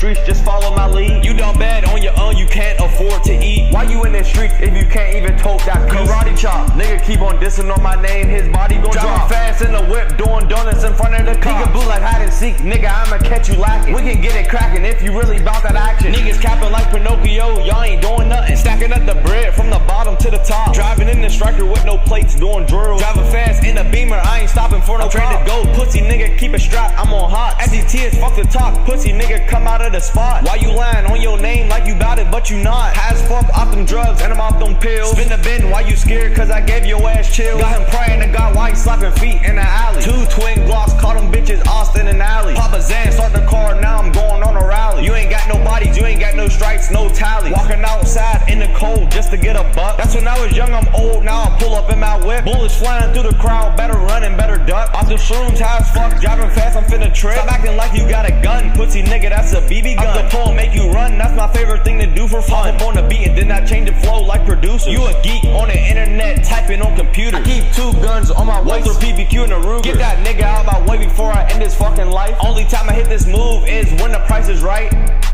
streets, just follow my lead. You done bad on your own, you can't afford to eat. Why you in the streets if you can't even tote that piece? Karate chop, nigga keep on dissing on my name, his body gon' drop. Fast in the whip, doing donuts in front of the car. Peekaboo like hide and seek, nigga, I'ma catch you lacking. We can get it cracking if you really bout that action. Niggas capping like Pinocchio, y'all ain't doing nothing. Stacking up the bread from the bottom to the top. Driving in the striker with no plates, doing drills. Driving fast in the Beamer, I ain't stopping for no train to go. Pussy nigga, keep it strapped, I'm on hot. SDT is fuck the talk, pussy nigga, come out of the spot. Why you lying on your name like you bout it, but you not? Has fuck off them drugs and I'm off them pills. Spin the bin, why you scared? Cause I gave your ass chill. Got him praying to God while he slapping feet in the alley. 2 twin Glocks, caught them bitches Austin and Alley. Papa Zan, start the car, now I'm going on a rally. You ain't got no bodies, you ain't got no stripes, no tally. Walking outside in the cold just to get a buck. That's when I was young, I'm old, now I pull up in my whip. Bullets flying through the crowd, better run and better duck. Off the shrooms, high as fuck, driving fast, I'm finna trip. Stop acting like you got a gun, pussy nigga, that's a BB gun. Up the pole, make you run, that's my favorite thing to do for fun. Up on the beat and then I change the flow like producers. You a geek on the internet, typing on computers. I keep 2 guns on my waist, Walther PBQ and a Ruger. Get that nigga out my way before I end this fucking life. Only time I hit this move is when the price is right.